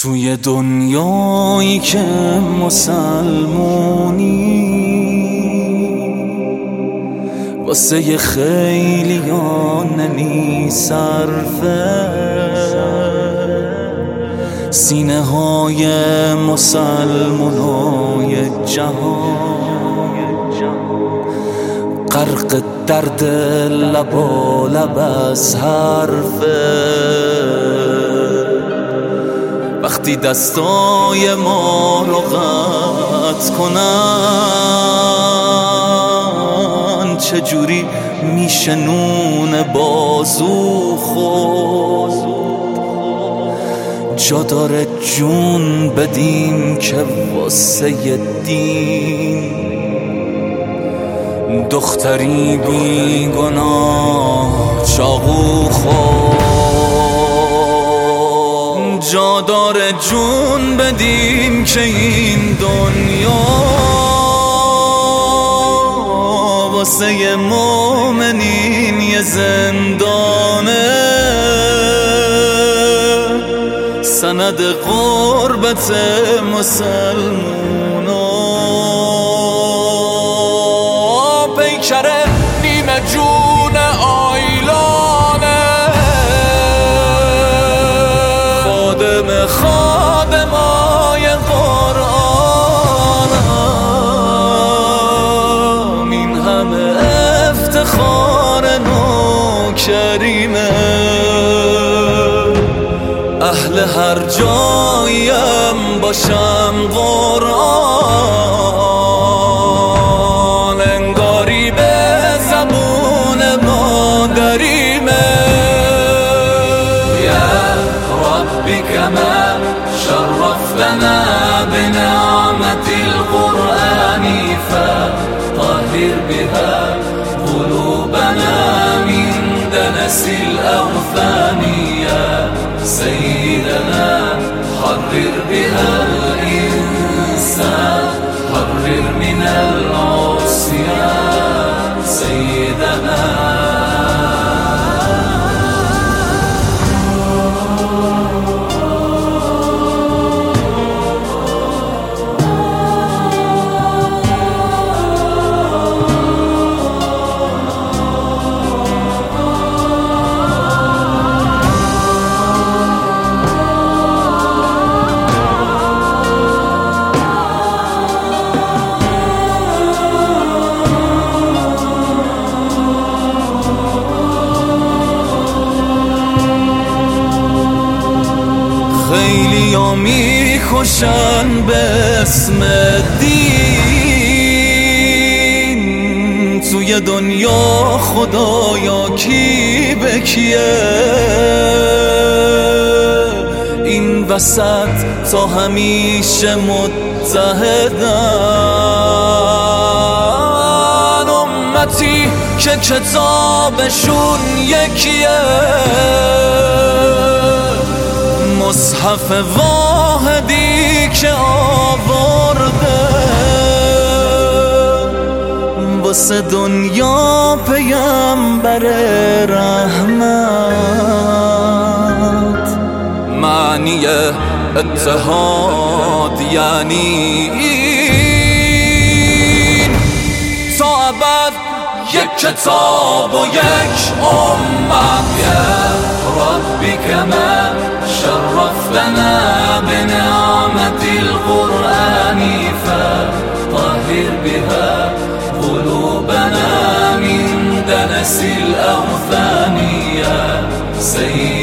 توی دنیایی که مسلمونی واسه خیلیان نمی صرفه، سینه های مسلمانای جهان غرق درد لبا لب از حرفه. وقتی دستای ما رو قطع کنن چجوری میشه نون بازو خورد؟ جا داره جون بدیم که واسه دین دختری بی گناه چاقو خورد. جا داره جون بدیم که این دنیا واسه مومنین یه زندانه، سند غربت مسلمونا. پیکره نیمه جون آیلانه، خادم خادمای قرآنم، این همه افتخار نوکریمه. اهل هر جاییم باشم قرآن انگاری به زبون مادریمه. یا ربی کما شرفتنا بنعمت القرآن فطهر بها قلوبنا من دنس الأوثان. سيدنا حرر بها الإنسان، حرر من العصيان سيدنا. خیلی ها میکشن به اسم دین، توی دنیا خدایا کی به کیه؟ این وسط تا همیشه متحدن، امتی که کتابشون یکیه. مصحف واحدی که آورده واسه دنیا پیامبر رحمت. معنی اتحاد یعنی این تا ابد یک کتاب و یک امت. یا ربی کما شرفتنا بنعمت القرآن فطهر بها قلوبنا من دنس الأوثان. يا سيدنا